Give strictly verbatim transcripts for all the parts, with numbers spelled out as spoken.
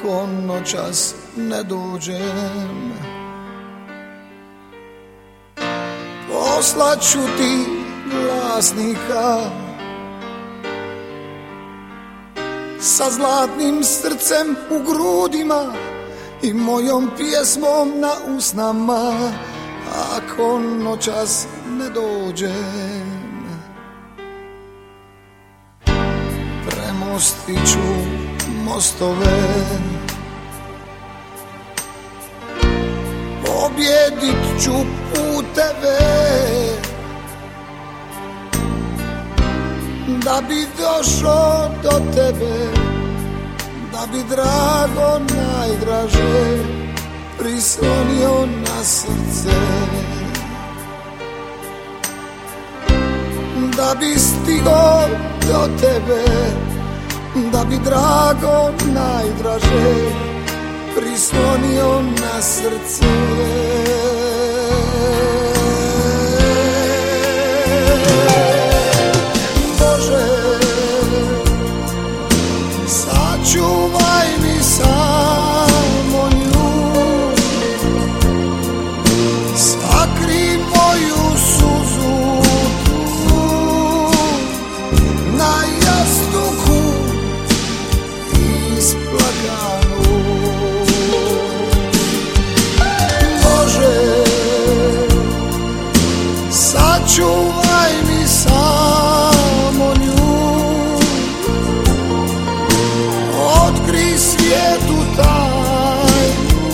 ako noćas ne dođem. Poslaću ti glasnika sa zlatnim srcem u grudima i mojom pjesmom na usnama, ako noćas ne dođem. Premostit ću mostove, pobjedit ću puteve, da bi došao do tebe, da bi drago najdraže prislonio na srce, da bi stigo do tebe, da bi drago najdraže prislonio na srce. Bože, sačuvaj mi samo nju, sakri moju suzu tu na jastuku isplakanu. Bože, sačuvaj mi samo nju, otkri svijetu tajnu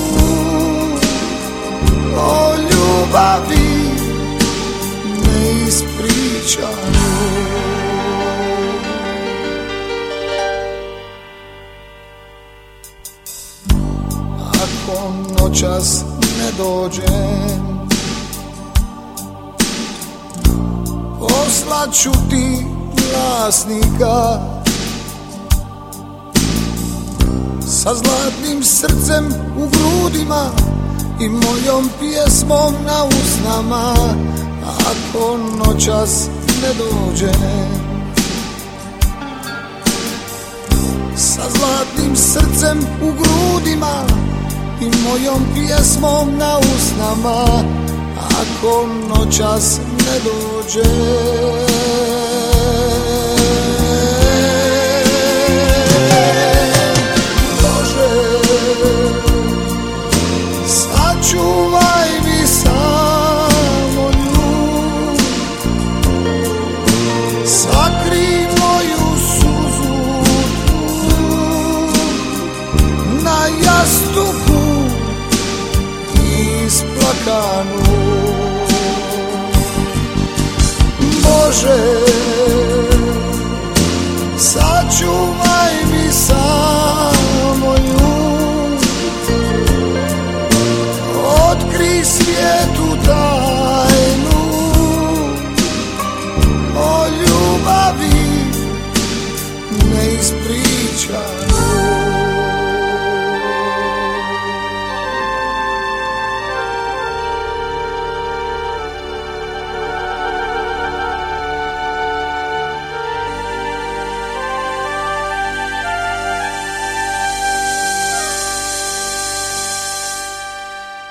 o ljubavi neispričanu. Ako noćas ne dođem, poslaću ti glasnika sa zlatnim srcem u grudima i mojom pjesmom na usnama, ako noćas ne dođem. Sa zlatnim srcem u grudima i mojom pjesmom na usnama, ako noćas ne dođem. Sačuvaj mi samo nju, sakri moju suzu tu na jastuku isplakanu. Bože,